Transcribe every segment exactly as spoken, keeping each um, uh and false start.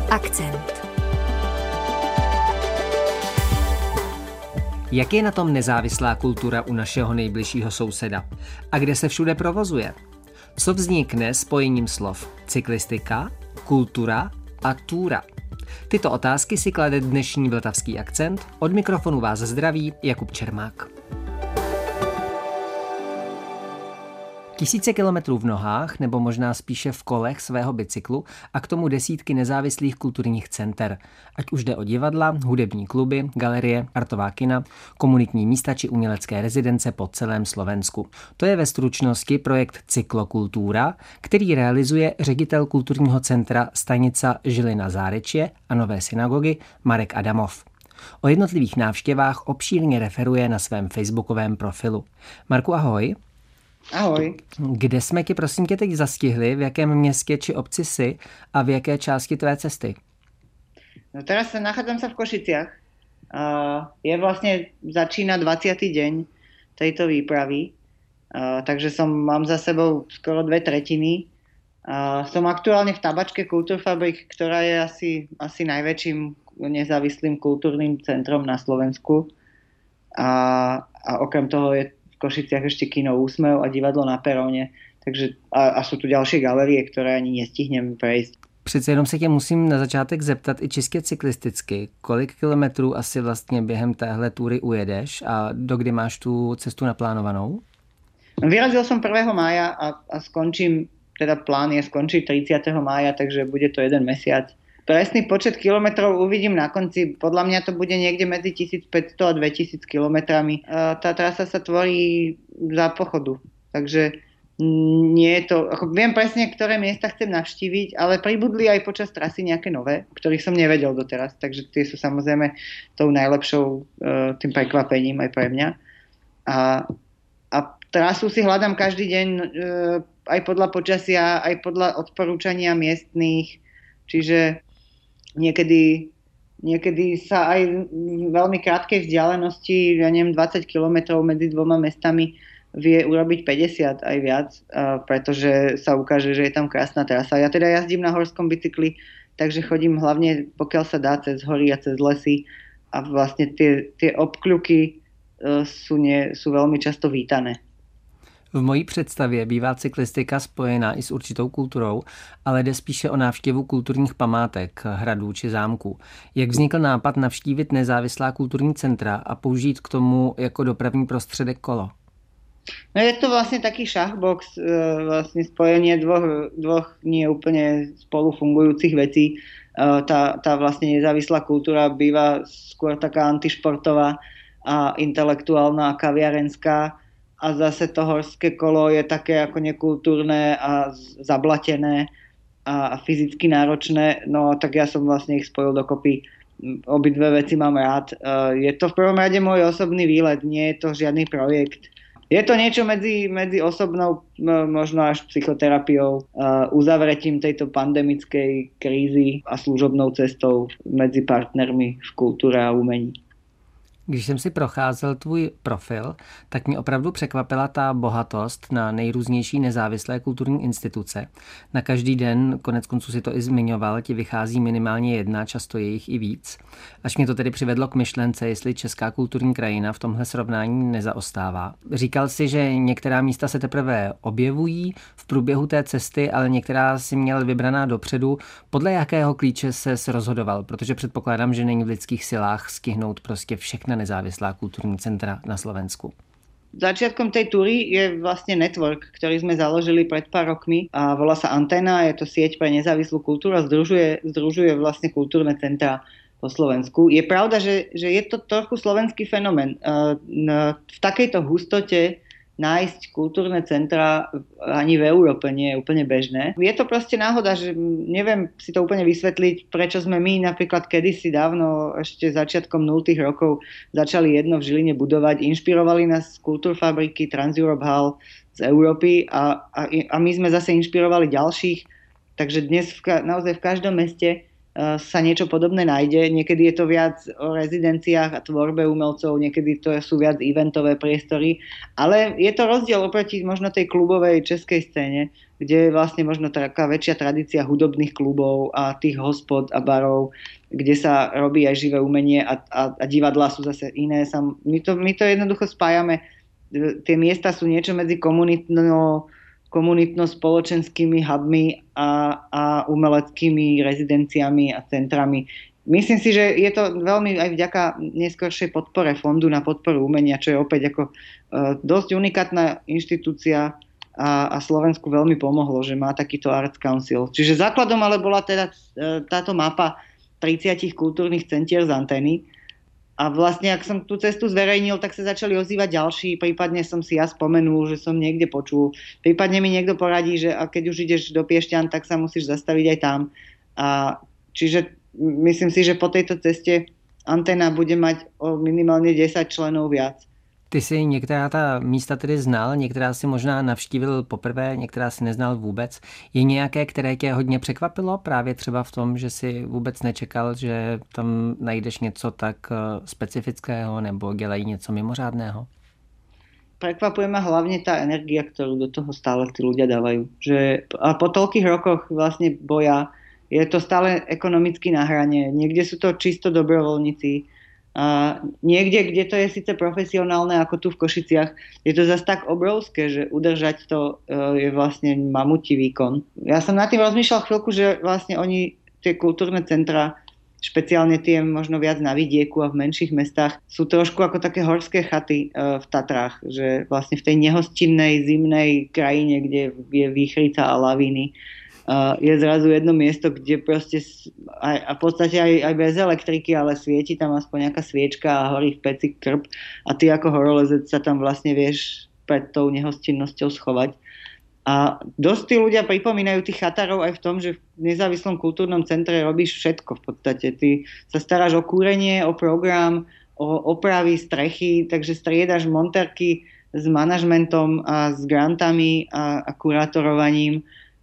Akcent. Jak je na tom nezávislá kultura u našeho nejbližšího souseda? A kde se všude provozuje? Co vznikne spojením slov cyklistika, kultura a túra? Tyto otázky si klade dnešní vltavský akcent. Od mikrofonu vás zdraví Jakub Čermák. Tisíce kilometrů v nohách, nebo možná spíše v kolech svého bicyklu a k tomu desítky nezávislých kulturních center. Ať už jde o divadla, hudební kluby, galerie, artová kina, komunitní místa či umělecké rezidence po celém Slovensku. To je ve stručnosti projekt Cyklokultúra, který realizuje ředitel kulturního centra Stanica Žilina Zárečie a Nové synagogy Marek Adamov. O jednotlivých návštěvách obšírně referuje na svém facebookovém profilu. Marku, ahoj. Ahoj. Kde jsme tě prosím tě teď zastihli, v jakém městě či obci si a v jaké části tvé cesty? No teraz sa nachádzam sa v Košiciach. Uh, je vlastne, začína dvadsiaty deň tejto výpravy, uh, takže som, mám za sebou skoro dve tretiny. Uh, som aktuálne v tabačke Kulturfabrik, ktorá je asi, asi najväčším nezávislým kultúrnym centrom na Slovensku. A, a okrem toho je v Košiciach ešte kino Úsmev a divadlo na Peróne. Takže, a, a sú tu ďalšie galerie, ktoré ani nestihnem prejsť. Přece jenom se tě musím na začátek zeptat i čistě cyklisticky. Kolik kilometrů asi vlastně během téhle túry ujedeš a dokdy máš tu cestu naplánovanou? Vyrazil som prvého mája a, a skončím, teda plán je skončiť tridsiateho mája, takže bude to jeden mesiac. Presný počet kilometrov uvidím na konci. Podľa mňa to bude niekde medzi tisícpäťsto a dvetisíc kilometrami. Tá trasa sa tvorí za pochodu, takže nie je to... Ako viem presne, ktoré miesta chcem navštíviť, ale pribudli aj počas trasy nejaké nové, ktorých som nevedel doteraz, takže tie sú samozrejme tou najlepšou tým prekvapením aj pre mňa. A, a trasu si hľadám každý deň aj podľa počasia, aj podľa odporúčania miestnych, čiže Niekedy, niekedy sa aj v veľmi krátkej vzdialenosti, ja neviem, dvadsať kilometrov medzi dvoma mestami vie urobiť päťdesiat aj viac, pretože sa ukáže, že je tam krásna trasa. Ja teda jazdím na horskom bicykli, takže chodím hlavne, pokiaľ sa dá, cez hory a cez lesy a vlastne tie, tie obkľuky sú, nie, sú veľmi často vítané. V mojí představě bývá cyklistika spojená i s určitou kulturou, ale jde spíše o návštěvu kulturních památek, hradů či zámků. Jak vznikl nápad navštívit nezávislá kulturní centra a použít k tomu jako dopravní prostředek kolo? No je to vlastne taký šachbox, vlastne spojenie dvoch, dvoch nie úplne spolu fungujúcich vecí. Tá, tá vlastne nezávislá kultúra býva skôr taká antišportová a intelektuálna a kaviarenská. A zase to horské kolo je také ako nekultúrne a zablatené a fyzicky náročné. No tak ja som vlastne ich spojil dokopy. Obidve veci mám rád. Je to v prvom rade môj osobný výlet, nie je to žiadny projekt. Je to niečo medzi, medzi osobnou, možno až psychoterapiou, uzavretím tejto pandemickej krízy a služobnou cestou medzi partnermi v kultúre a umení. Když jsem si procházel tvůj profil, tak mě opravdu překvapila ta bohatost na nejrůznější nezávislé kulturní instituce. Na každý den, konec konců si to i zmiňoval, ti vychází minimálně jedna, často je jich i víc. Až mě to tedy přivedlo k myšlence, jestli česká kulturní krajina v tomhle srovnání nezaostává. Říkal si, že některá místa se teprve objevují v průběhu té cesty, ale některá si měl vybraná dopředu. Podle jakého klíče ses rozhodoval? Protože předpokládám, že není v lidských silách stihnout prostě všechna nezávislá kulturní centra na Slovensku. Začiatkom tej túry je vlastne network, ktorý sme založili pred pár rokmi a volá sa Anténa, je to sieť pre nezávislú kultúru a združuje, združuje vlastne kultúrne centra po Slovensku. Je pravda, že, že je to trochu slovenský fenomén. V takejto hustote nájsť kultúrne centra ani v Európe nie je úplne bežné. Je to proste náhoda, že neviem si to úplne vysvetliť, prečo sme my napríklad kedysi dávno, ešte začiatkom nultých rokov, začali jedno v Žiline budovať. Inšpirovali nás kultúrfabriky Trans-Europe Hall z Európy a, a, a my sme zase inšpirovali ďalších. Takže dnes v, naozaj v každom meste sa niečo podobné nájde. Niekedy je to viac o rezidenciách a tvorbe umelcov, niekedy to sú viac eventové priestory, ale je to rozdiel oproti možno tej klubovej českej scéne, kde je vlastne možno taká väčšia tradícia hudobných klubov a tých hospod a barov, kde sa robí aj živé umenie a, a, a divadlá sú zase iné. My to, my to jednoducho spájame. Tie miesta sú niečo medzi komunitno komunitno-spoločenskými hubmi a, a umeleckými rezidenciami a centrami. Myslím si, že je to veľmi aj vďaka neskôršej podpore Fondu na podporu umenia, čo je opäť ako uh, dosť unikátna inštitúcia a, a Slovensku veľmi pomohlo, že má takýto Arts Council. Čiže základom ale bola teda uh, táto mapa tridsať kultúrnych centier z Antény. A vlastne, ak som tú cestu zverejnil, tak sa začali ozývať ďalší, prípadne som si ja spomenul, že som niekde počul. Prípadne mi niekto poradí, že a keď už ideš do Piešťan, tak sa musíš zastaviť aj tam. A čiže myslím si, že po tejto ceste Anténa bude mať o minimálně desať členů viac. Ty si některá ta místa tedy znal, některá si možná navštívil poprvé, některá si neznal vůbec. Je nějaké, které tě hodně překvapilo právě třeba v tom, že si vůbec nečekal, že tam najdeš něco tak specifického nebo dělají něco mimořádného? Prekvapuje ma hlavne tá energia, ktorú do toho stále tí ľudia dávajú. Že, a po toľkých rokoch vlastne boja je to stále ekonomicky na hrane. Niekde sú to čisto dobrovoľníci. A niekde, kde to je síce profesionálne, ako tu v Košiciach, je to zase tak obrovské, že udržať to je vlastne mamutí výkon. Ja som nad tým rozmýšľal chvíľku, že vlastne oni, tie kultúrne centra, špeciálne tie možno viac na vidieku a v menších mestách, sú trošku ako také horské chaty v Tatrách, že vlastne v tej nehostinnej, zimnej krajine, kde je výchrica a lavíny, je zrazu jedno miesto, kde proste aj, a v podstate aj, aj bez elektriky, ale svieti tam aspoň nejaká sviečka a horí v peci krb a ty ako horolezec sa tam vlastne vieš pred tou nehostinnosťou schovať. A dosť tí ľudia pripomínajú tých chatárov aj v tom, že v nezávislom kultúrnom centre robíš všetko v podstate. Ty sa staráš o kúrenie, o program, o opravy, strechy, takže striedaš monterky s manažmentom a s grantami a, a kurátorovaním.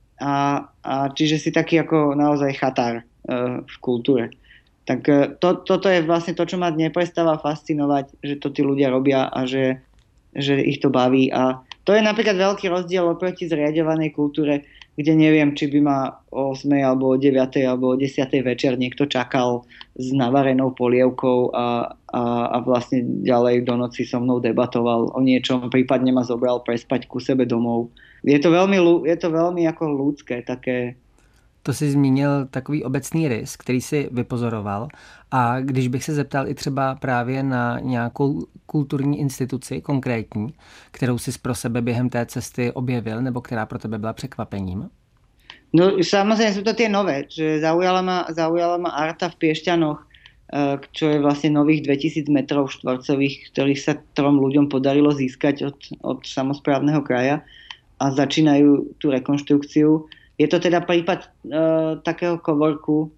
A, a čiže si taký ako naozaj chatár uh, v kultúre. Tak uh, to, toto je vlastne to, čo ma neprestáva fascinovať, že to tí ľudia robia a že, že ich to baví. A to je napríklad veľký rozdiel oproti zriaďovanej kultúre, kde neviem, či by ma o ôsmej alebo o deviatej alebo o desiatej večer niekto čakal s navarenou polievkou a, a, a vlastne ďalej do noci so mnou debatoval o niečom, prípadne ma zobral prespať ku sebe domov. Je to velmi, je to velmi jako ľudské, také. To jsi zmínil takový obecný rys, který si vypozoroval. A když bych se zeptal i třeba právě na nějakou kulturní instituci konkrétní, kterou jsi pro sebe během té cesty objevil, nebo která pro tebe byla překvapením? No samozřejmě jsou to tie nové, že zaujala ma, zaujala ma Arta v Piešťanoch, čo je vlastne nových dvetisíc metrov štvorcových, ktorých sa trom ľuďom podarilo získať od, od samosprávneho kraja. A začínajú tú rekonštrukciu. Je to teda prípad e, takého coworku, e,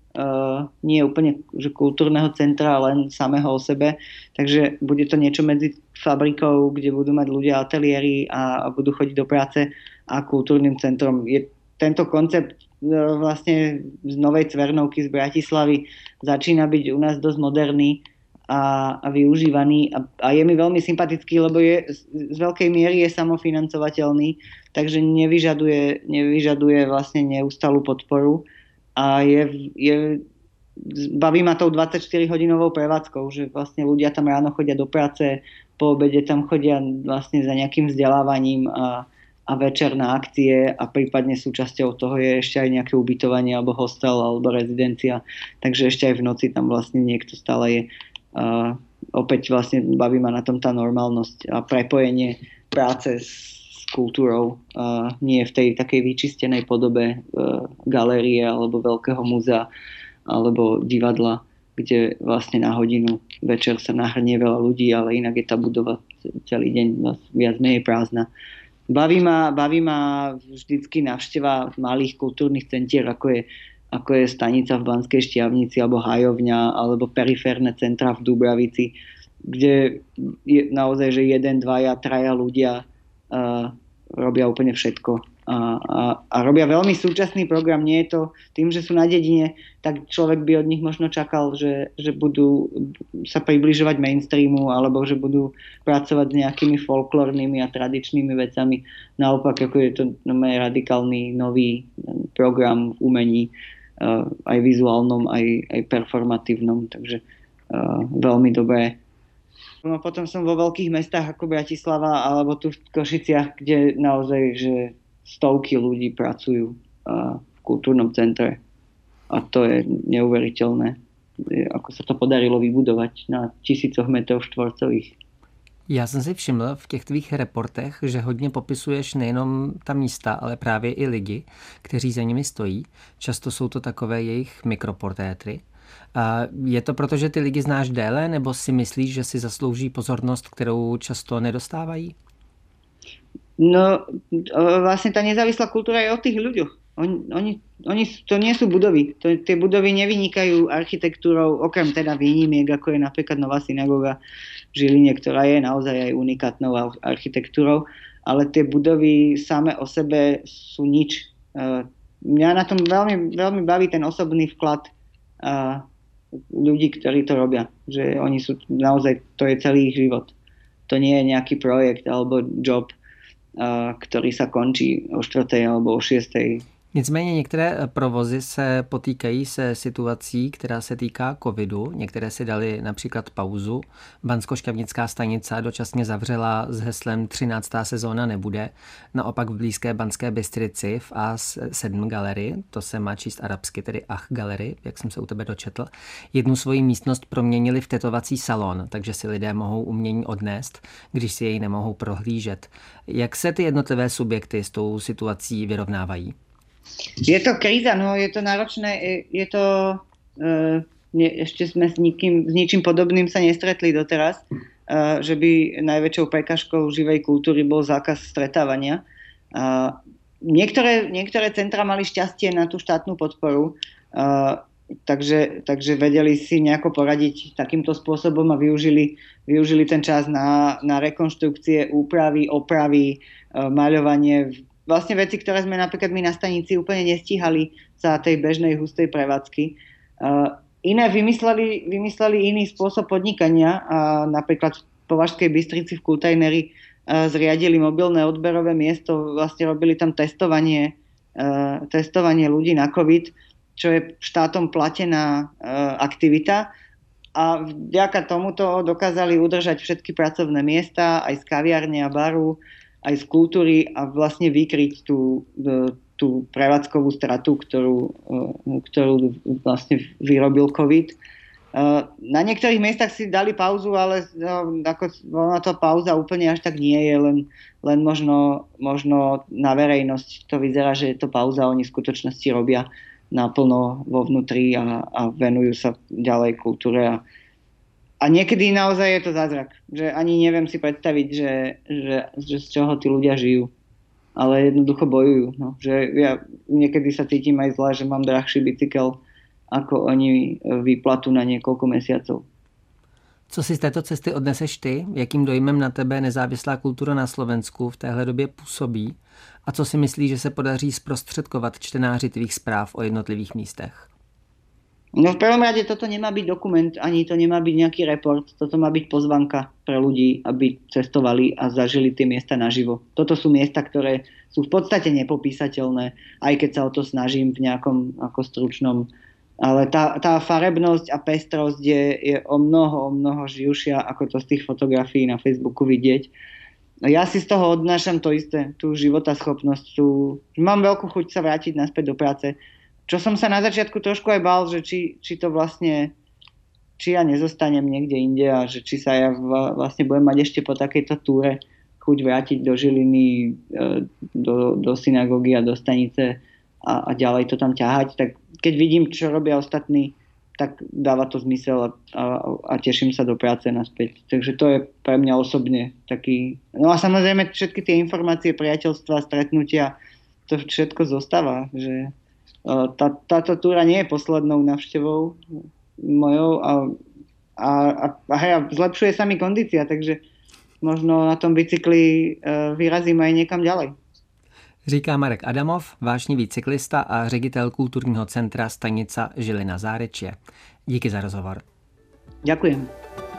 nie úplne že kultúrneho centra, len samého o sebe. Takže bude to niečo medzi fabrikou, kde budú mať ľudia ateliéry a, a budú chodiť do práce a kultúrnym centrom. Je tento koncept e, vlastne z Novej Cvernovky z Bratislavy začína byť u nás dosť moderný a, a využívaný a, a je mi veľmi sympatický, lebo je z veľkej miery je samofinancovateľný, takže nevyžaduje, nevyžaduje vlastne neustalú podporu a je, je baví ma tou dvadsaťštyri hodinovou prevádzkou, že vlastne ľudia tam ráno chodia do práce, po obede tam chodia vlastne za nejakým vzdelávaním a, a večer na akcie a prípadne súčasťou toho je ešte aj nejaké ubytovanie alebo hostel alebo rezidencia, takže ešte aj v noci tam vlastne niekto stále je. Uh, opäť vlastne baví ma na tom tá normálnosť a prepojenie práce s, s kultúrou, uh, nie v tej takej vyčistenej podobe uh, galérie alebo veľkého múzea alebo divadla, kde vlastne na hodinu večer sa nahrnie veľa ľudí, ale inak je tá budova celý deň viac menej prázdna. Baví ma, baví ma vždycky návšteva malých kultúrnych centier, ako je ako je stanica v Banskej Štiavnici alebo hajovňa alebo periférne centra v Dubravici, kde je naozaj, že jeden, dvaja, traja ľudia uh, robia úplne všetko A, a, a robia veľmi súčasný program. Nie je to tým, že sú na dedine, tak človek by od nich možno čakal, že, že budú sa približovať mainstreamu alebo že budú pracovať s nejakými folklórnymi a tradičnými vecami. Naopak, ako je to radikálny nový program v umení, uh, aj vizuálnom, aj, aj performatívnom. Takže uh, veľmi dobré. No potom som vo veľkých mestách ako Bratislava alebo tu v Košiciach, kde naozaj, že stovky ľudí pracujú uh, v kultúrnom centre a to je neuveriteľné, ako sa to podarilo vybudovať na tisícoch metrov štvorcových. Já jsem si všiml v těch tvých reportech, že hodně popisuješ nejenom ta místa, ale právě i lidi, kteří za nimi stojí. Často jsou to takové jejich mikroportrétry. A je to proto, že ty lidi znáš déle, nebo si myslíš, že si zaslouží pozornost, kterou často nedostávají? No, vlastne tá nezávislá kultúra je o tých ľuďoch. Oni, oni, oni to nie sú budovy. To, tie budovy nevynikajú architektúrou, okrem teda výnimiek, ako je napríklad Nová synagóga v Žiline, ktorá je naozaj aj unikátnou architektúrou, ale tie budovy same o sebe sú nič. Mňa na tom veľmi, veľmi baví ten osobný vklad ľudí, ktorí to robia. Že oni sú naozaj, to je celý ich život. To nie je nejaký projekt alebo job, který se končí o čtvrté alebo o šiestej. Nicméně některé provozy se potýkají se situací, která se týká covidu. Některé si dali například pauzu. Banskoštevnická stanice dočasně zavřela s heslem třináctá sezóna nebude. Naopak v blízké Banské Bystrici v A sedm Gallery, to se má číst arabsky, tedy Ach Gallery, jak jsem se u tebe dočetl, jednu svoji místnost proměnili v tetovací salon, takže si lidé mohou umění odnést, když si jej nemohou prohlížet. Jak se ty jednotlivé subjekty s tou situací vyrovnávají? Je to kríza, no je to náročné, je to, uh, ne, ešte sme s, nikým, s ničím podobným sa nestretli doteraz, uh, že by najväčšou prekažkou živej kultúry bol zákaz stretávania. Uh, niektoré, niektoré centra mali šťastie na tú štátnu podporu, uh, takže, takže vedeli si nejako poradiť takýmto spôsobom a využili, využili ten čas na, na rekonštrukcie, úpravy, opravy, uh, maľovanie, vlastne veci, ktoré sme napríklad my na stanici úplne nestíhali za tej bežnej hustej prevádzky. Uh, iné vymysleli, vymysleli iný spôsob podnikania. Uh, napríklad v Považskej Bystrici v Kultajneri uh, zriadili mobilné odberové miesto, vlastne robili tam testovanie, uh, testovanie ľudí na COVID, čo je štátom platená uh, aktivita. A vďaka tomuto dokázali udržať všetky pracovné miesta, aj z kaviarne a baru, aj z kultúry a vlastne vykryť tú, tú prevádzkovú stratu, ktorú, ktorú vlastne vyrobil COVID. Na niektorých miestach si dali pauzu, ale ako ona to pauza úplne až tak nie je, len, len možno, možno na verejnosť to vyzerá, že je to pauza, oni v skutočnosti robia naplno vo vnútri a, a venujú sa ďalej kultúre a A niekedy naozaj je to zázrak, že ani neviem si predstaviť, že, že, že z čoho tí ľudia žijú, ale jednoducho bojujú. No. Že ja niekedy sa cítim aj zle, že mám drahší bicykel ako oni výplatu na niekoľko mesiacov. Co si z této cesty odneseš ty? Jakým dojmem na tebe nezávislá kultura na Slovensku v téhle době působí? A co si myslíš, že se podaří zprostředkovat čtenáři tvých zpráv o jednotlivých místech? No v prvom rade toto nemá byť dokument, ani to nemá byť nejaký report, toto má byť pozvanka pre ľudí, aby cestovali a zažili tie miesta naživo. Toto sú miesta, ktoré sú v podstate nepopísateľné, aj keď sa o to snažím v nejakom ako stručnom, ale tá, tá farebnosť a pestrosť je, je o mnoho, o mnoho živšia, ako to z tých fotografií na Facebooku vidieť. Ja si z toho odnášam to isté, tú životaschopnosť, tú... mám veľkú chuť sa vrátiť naspäť do práce. Čo som sa na začiatku trošku aj bál, že či, či to vlastne, či ja nezostanem niekde inde a že či sa ja vlastne budem mať ešte po takejto túre chuť vrátiť do Žiliny, do, do synagógy a do stanice a, a ďalej to tam ťahať. Tak keď vidím, čo robia ostatní, tak dáva to zmysel a, a, a teším sa do práce naspäť. Takže to je pre mňa osobne taký... No a samozrejme všetky tie informácie, priateľstva, stretnutia, to všetko zostáva, že... Tá, táto túra nie je poslednou navštevou mojou a, a, a, a hej, zlepšuje sa mi kondícia, takže možno na tom bicykli vyrazím aj niekam ďalej. Říká Marek Adamov, vášnivý cyklista a ředitel kulturního centra Stanica Žilina Zárečie. Díky za rozhovor. Ďakujem.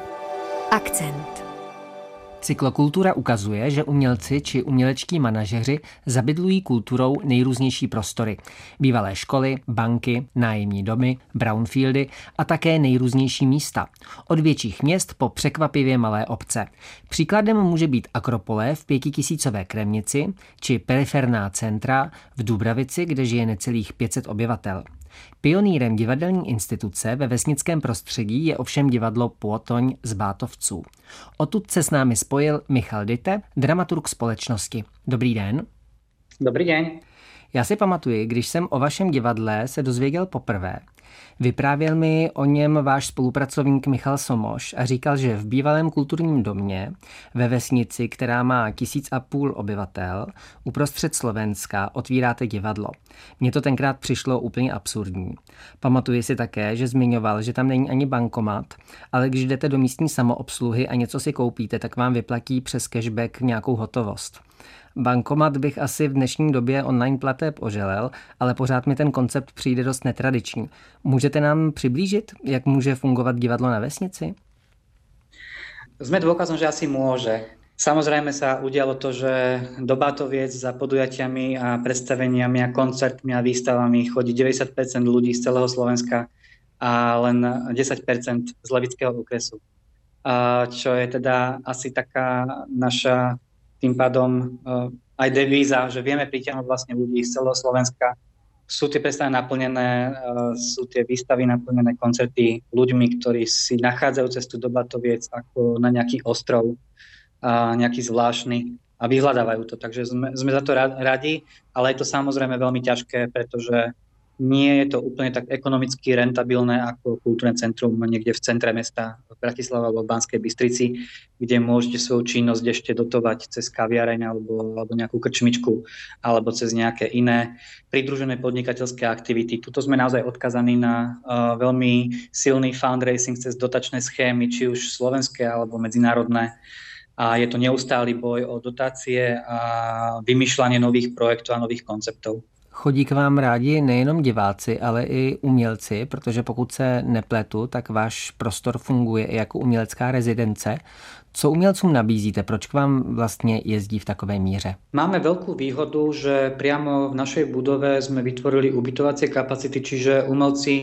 Akcent. Cyklokultura ukazuje, že umělci či umělečtí manažeři zabydlují kulturou nejrůznější prostory. Bývalé školy, banky, nájemní domy, brownfieldy a také nejrůznější místa. Od větších měst po překvapivě malé obce. Příkladem může být Akropole v pětitisícové Kremnici či periferná centra v Dubravici, kde žije necelých pět set obyvatel. Pionýrem divadelní instituce ve vesnickém prostředí je ovšem divadlo Půtoň z Bátovců. Odtud se s námi spojil Michal Dite, dramaturg společnosti. Dobrý den. Dobrý den. Já si pamatuji, když jsem o vašem divadle se dozvěděl poprvé. Vyprávěl mi o něm váš spolupracovník Michal Somoš a říkal, že v bývalém kulturním domě ve vesnici, která má tisíc a půl obyvatel, uprostřed Slovenska otvíráte divadlo. Mně to tenkrát přišlo úplně absurdní. Pamatuji si také, že zmiňoval, že tam není ani bankomat, ale když jdete do místní samoobsluhy a něco si koupíte, tak vám vyplatí přes cashback nějakou hotovost. Bankomat bych asi v dnešní době online plateb oželel, ale pořád mi ten koncept přijde dost netradiční. Můžete nám přiblížit, jak může fungovat divadlo na vesnici? Sme dôkazom, že asi môže. Samozrejme sa udialo to, že do Bátoviec za podujatiami a predstaveniami a koncertmi a výstavami chodí deväťdesiat percent ľudí z celého Slovenska a len desať percent z Levického okresu. A čo je teda asi taká naša tým pádom uh, aj devíza, že vieme pritiahnuť vlastne ľudí z celého Slovenska. Sú tie predstavy naplnené, uh, sú tie výstavy naplnené, koncerty ľuďmi, ktorí si nachádzajú cestu do Bátoviec ako na nejaký ostrov, uh, nejaký zvláštny a vyhľadávajú to. Takže sme, sme za to radi, ale je to samozrejme veľmi ťažké, pretože nie je to úplne tak ekonomicky rentabilné ako kultúrne centrum niekde v centre mesta v Bratislave alebo v Banskej Bystrici, kde môžete svoju činnosť ešte dotovať cez kaviareň alebo, alebo nejakú krčmičku alebo cez nejaké iné pridružené podnikateľské aktivity. Tuto sme naozaj odkazaní na uh, veľmi silný fundraising cez dotačné schémy, či už slovenské alebo medzinárodné. A je to neustály boj o dotácie a vymýšľanie nových projektov a nových konceptov. Chodí k vám rádi nejenom diváci, ale i umělci, protože pokud se nepletu, tak váš prostor funguje i jako umělecká rezidence. Co umělcům nabízíte? Proč k vám vlastně jezdí v takové míře? Máme veľkú výhodu, že priamo v našej budove sme vytvorili ubytovacie kapacity, čiže umelci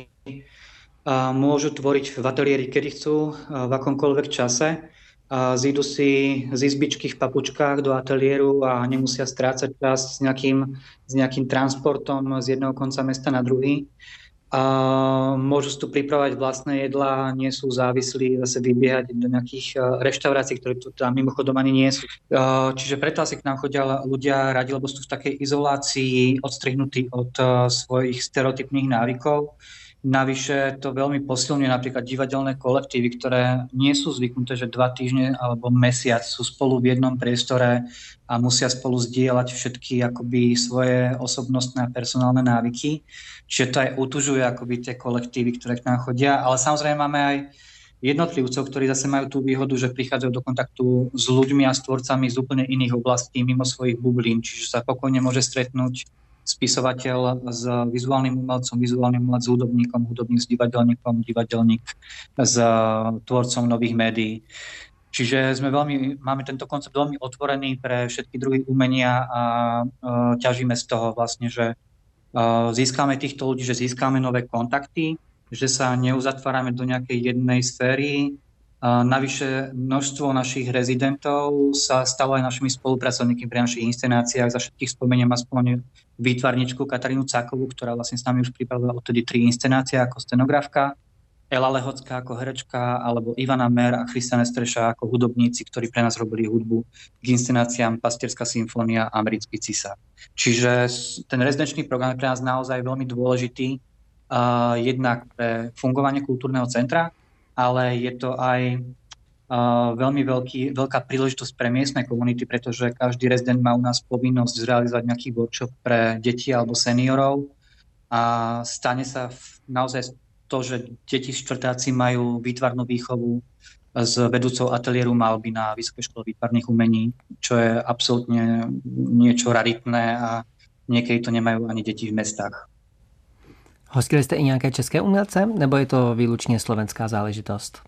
môžu tvoriť v ateliéri, kedy chcú, v akomkoľvek čase. Zídu si z izbičky v papučkách do ateliéru a nemusia strácať čas s nejakým, s nejakým transportom z jedného konca mesta na druhý. A môžu si tu pripravať vlastné jedlá, nie sú závislí zase vybiehať do nejakých reštaurácií, ktoré tu tam mimochodom ani nie sú. Čiže preto asi k nám chodia ľudia radi, lebo sú v takej izolácii, odstrihnutí od svojich stereotypných návykov. Navyše to veľmi posilňuje napríklad divadelné kolektívy, ktoré nie sú zvyknuté, že dva týždne alebo mesiac sú spolu v jednom priestore a musia spolu zdieľať všetky akoby svoje osobnostné a personálne návyky. Čiže to aj utužuje akoby tie kolektívy, ktoré k nám chodia. Ale samozrejme máme aj jednotlivcov, ktorí zase majú tú výhodu, že prichádzajú do kontaktu s ľuďmi a s tvorcami z úplne iných oblastí mimo svojich bublín. Čiže sa pokojne môže stretnúť spisovateľ s vizuálnym umelcom, vizuálnym umelec s hudobníkom, hudobník s divadelníkom, divadelník s tvorcom nových médií. Čiže sme veľmi, máme tento koncept veľmi otvorený pre všetky druhy umenia a uh, ťažíme z toho vlastne, že uh, získame týchto ľudí, že získame nové kontakty, že sa neuzatvárame do nejakej jednej sféry. Uh, navyše množstvo našich rezidentov sa stalo aj našimi spolupracovníkmi pri našich inscenáciách. Za všetkých spomeniem aspoň výtvarničku Katarínu Cákovú, ktorá vlastne s nami už pripravila odtedy tri inscenácie ako scenografka, Ela Lehocká ako herečka, alebo Ivana Mer a Christian Estreša ako hudobníci, ktorí pre nás robili hudbu k inscenáciám Pastierská symfónia a Americký cisár. Čiže ten rezidenčný program je pre nás naozaj veľmi dôležitý, uh, jednak pre fungovanie kultúrneho centra, ale je to aj uh, veľmi veľký, veľká príležitosť pre miestne komunity, pretože každý rezident má u nás povinnosť zrealizovať nejaký workshop pre deti alebo seniorov a stane sa v, naozaj to, že deti štvrtáci majú výtvarnú výchovu s vedúcou ateliéru malby na Vysokej škole výtvarných umení, čo je absolútne niečo raritné a niekedy to nemajú ani deti v mestách. Hostili jste i nějaké české umělce, nebo je to výlučně slovenská záležitost?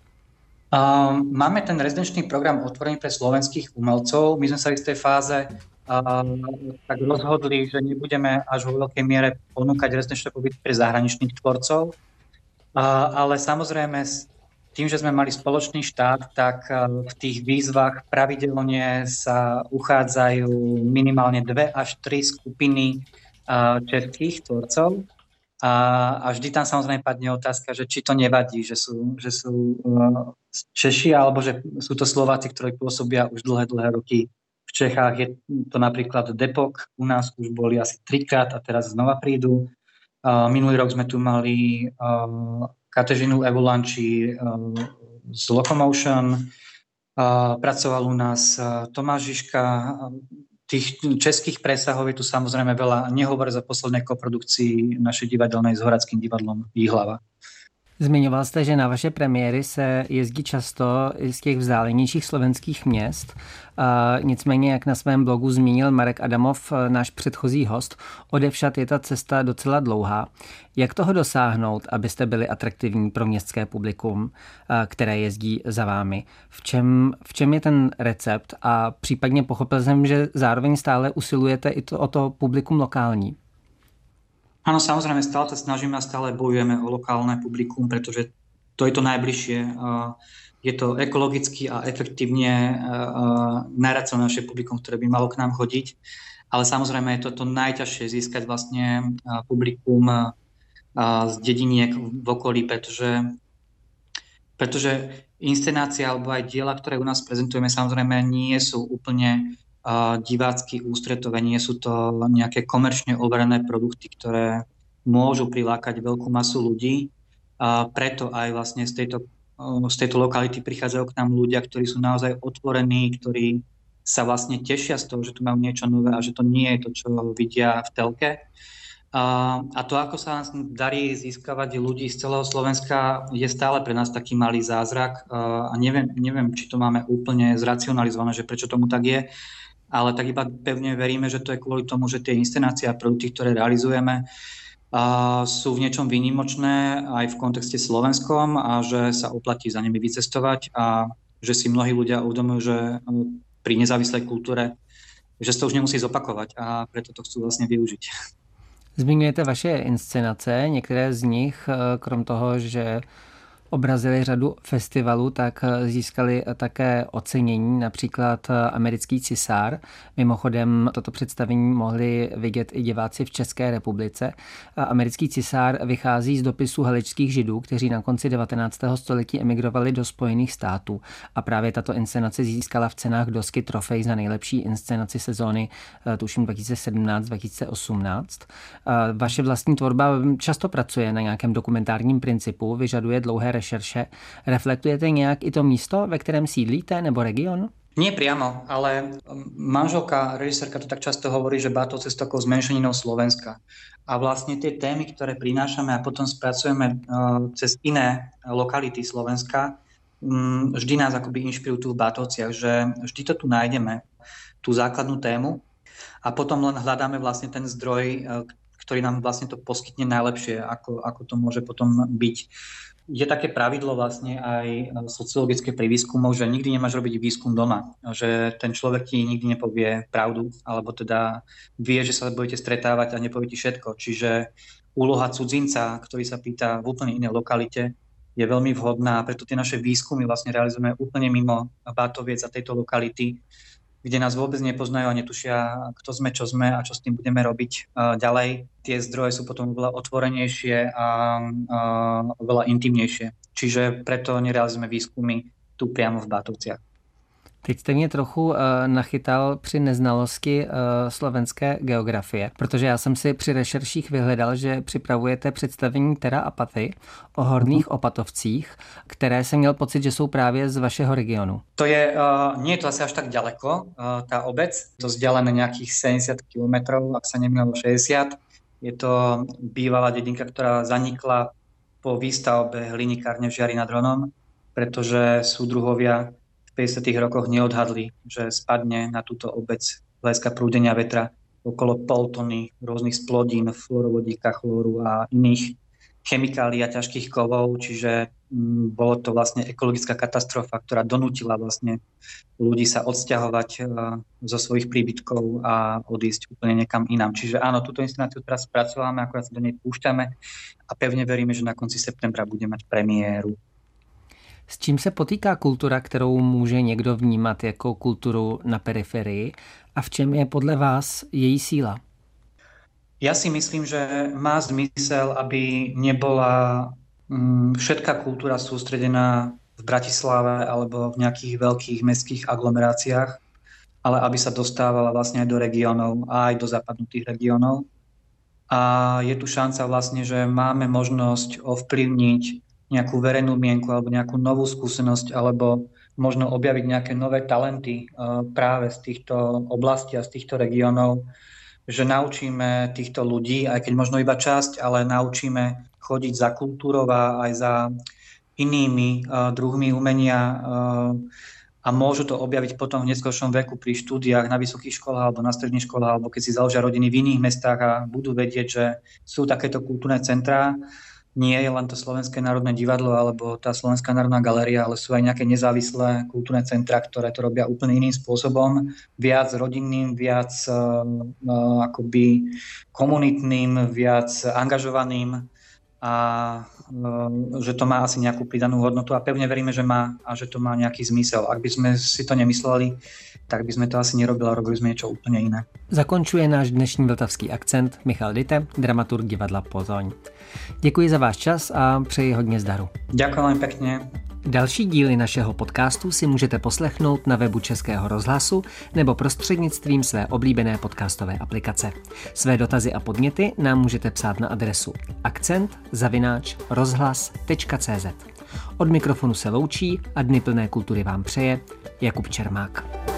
Uh, máme ten rezidenčný program otvorený pre slovenských umelcov. My sme sa v tej fáze uh, tak rozhodli, že nebudeme až vo veľkej miere ponúkať rezidenčné pobyty pre zahraničných tvorcov, uh, ale samozrejme tým, že sme mali spoločný štát, tak uh, v tých výzvach pravidelne sa uchádzajú minimálne dve až tri skupiny uh, českých tvorcov. A, a vždy tam samozrejme padne otázka, že či to nevadí, že sú, že sú uh, Češi, alebo že sú to Slováci, ktorí pôsobia už dlhé, dlhé roky v Čechách. Je to napríklad Depok, u nás už boli asi trikrát a teraz znova prídu. Uh, minulý rok sme tu mali uh, Katežinu Evolanči uh, z Locomotion, uh, pracoval u nás uh, Tomáš Žižka. Tých českých presahov je tu samozrejme veľa, nehovor za poslednej koprodukcii našej divadelnej s Horadským divadlom Jihlava. Zmiňoval jste, že na vaše premiéry se jezdí často i z těch vzdálenějších slovenských měst. A nicméně, jak na svém blogu zmínil Marek Adamov, náš předchozí host, odevšad je ta cesta docela dlouhá. Jak toho dosáhnout, abyste byli atraktivní pro městské publikum, které jezdí za vámi? V čem, v čem je ten recept? A případně pochopil jsem, že zároveň stále usilujete i to, o to publikum lokální. Áno, samozrejme, stále sa snažíme a stále bojujeme o lokálne publikum, pretože to je to najbližšie. Je to ekologicky a efektívne najracionálnejšie publikum, ktoré by malo k nám chodiť. Ale samozrejme je to to najťažšie získať vlastne publikum z dediniek v okolí, pretože, pretože inscenácia alebo aj diela, ktoré u nás prezentujeme, samozrejme nie sú úplne divácky ústretové, nie sú to nejaké komerčne overené produkty, ktoré môžu prilákať veľkú masu ľudí. A preto aj vlastne z tejto, z tejto lokality prichádzajú k nám ľudia, ktorí sú naozaj otvorení, ktorí sa vlastne tešia z toho, že tu majú niečo nové a že to nie je to, čo vidia v telke. A, a to, ako sa nás darí získavať ľudí z celého Slovenska, je stále pre nás taký malý zázrak. A neviem, neviem, či to máme úplne zracionalizované, že prečo tomu tak je. Ale tak iba pevne veríme, že to je kvôli tomu, že tie inscenácie a produkty, ktoré realizujeme, a sú v niečom výnimočné aj v kontexte slovenskom a že sa oplatí za nimi vycestovať a že si mnohí ľudia uvedomujú, že pri nezávislej kultúre, že sa to už nemusí zopakovať a preto to chcú vlastne využiť. Zmiňujete vaše inscenace, některé z nich, krom toho, že obrazili řadu festivalů, tak získali také ocenění, například Americký cisár. Mimochodem toto představení mohli vidět i diváci v České republice. Americký cisár vychází z dopisů haličských židů, kteří na konci devatenáctého století emigrovali do Spojených států. A právě tato inscenace získala v cenách Dosky trofej za nejlepší inscenaci sezóny, tuším dva tisíce sedmnáct dva tisíce osmnáct. Vaše vlastní tvorba často pracuje na nějakém dokumentárním principu, vyžaduje dlouhé rešerše. Reflektujete nějak i to místo, ve kterém sídlíte, nebo region? Nie priamo, ale manželka, režisérka to tak často hovorí, že Bátovce sú takou zmenšeninou Slovenska. A vlastne tie témy, ktoré prinášame a potom spracujeme uh, cez iné lokality Slovenska, um, vždy nás akoby inšpirujú tu v Bátovciach, že vždy to tu nájdeme, tú základnú tému a potom len hľadáme vlastne ten zdroj, uh, ktorý nám vlastne to poskytne najlepšie, ako, ako to môže potom byť. Je také pravidlo vlastne aj sociologické pri výskumoch, že nikdy nemáš robiť výskum doma. Že ten človek ti nikdy nepovie pravdu, alebo teda vie, že sa budete stretávať a nepovie ti všetko. Čiže úloha cudzinca, ktorý sa pýta v úplne inej lokalite, je veľmi vhodná. Preto tie naše výskumy vlastne realizujeme úplne mimo Bátoviec a tejto lokality, kde nás vôbec nepoznajú a netušia, kto sme, čo sme a čo s tým budeme robiť ďalej. Tie zdroje sú potom oveľa otvorenejšie a, a oveľa intimnejšie. Čiže preto nerealizujeme výskumy tu priamo v Bátovciach. Teď jste mě trochu uh, nachytal při neznalosti uh, slovenské geografie, protože já jsem si při rešerších vyhledal, že připravujete představení Terra Apathy o horných Opatovcích, které jsem měl pocit, že jsou právě z vašeho regionu. To je, uh, nie je to asi až tak ďaleko, uh, tá obec, to vzdialené nejakých sedemdesiat kilometrov, ak sa nemýlim šesťdesiat. Je to bývalá dedinka, ktorá zanikla po výstavbe hlinikárne v Žiari nad Hronom, pretože súdruhovia v päťdesiatych rokoch neodhadli, že spadne na túto obec z hľadiska prúdenia vetra okolo pol tony rôznych splodín, fluorovodíka, chlóru a iných chemikálií a ťažkých kovov, čiže m, bolo to vlastne ekologická katastrofa, ktorá donútila vlastne ľudí sa odsťahovať e, zo svojich príbytkov a odísť úplne niekam inám. Čiže áno, túto inscenáciu teraz spracovávame, akorát sa do nej púšťame a pevne veríme, že na konci septembra bude mať premiéru. S čím se potýká kultura, kterou může někdo vnímat jako kulturu na periferii a v čem je podle vás její síla? Ja si myslím, že má zmysel, aby nebola um, všetká kultúra sústredená v Bratislave alebo v nejakých veľkých mestských aglomeráciách, ale aby sa dostávala vlastne aj do regiónov a aj do zapadnutých regiónov. A je tu šanca vlastne, že máme možnosť ovplyvniť nejakú verejnú mienku alebo nejakú novú skúsenosť alebo možno objaviť nejaké nové talenty uh, práve z týchto oblastí a z týchto regiónov, že naučíme týchto ľudí, aj keď možno iba časť, ale naučíme chodiť za kultúrou a aj za inými uh, druhmi umenia uh, a môžu to objaviť potom v neskôršom veku pri štúdiách na vysokých školách alebo na stredných školách, alebo keď si založia rodiny v iných mestách a budú vedieť, že sú takéto kultúrne centrá. Nie je len to Slovenské národné divadlo alebo tá Slovenská národná galéria, ale sú aj nejaké nezávislé kultúrne centrá, ktoré to robia úplne iným spôsobom, viac rodinným, viac uh, uh, akoby komunitným, viac angažovaným a uh, že to má asi nejakú pridanú hodnotu a pevne veríme, že má a že to má nejaký zmysel. Ak by sme si to nemysleli, tak by sme to asi nerobili a robili sme niečo úplne iné. Zakončuje náš dnešní vltavský akcent Michal Dite, dramaturg divadla Pozoň. Děkuji za váš čas a přeji hodně zdaru. Ďakujem veľmi pekne. Další díly našeho podcastu si můžete poslechnout na webu Českého rozhlasu nebo prostřednictvím své oblíbené podcastové aplikace. Své dotazy a podněty nám můžete psát na adresu akcent zavináč rozhlas tečka cé zet. Od mikrofonu se loučí a Dny plné kultury vám přeje Jakub Čermák.